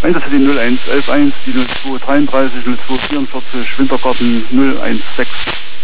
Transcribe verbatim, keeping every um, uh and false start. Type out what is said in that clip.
Einsatzzettel die null eins eins eins, die null zwei dreiunddreißig, null zwei vierundvierzig, Wintergarten null eins sechs.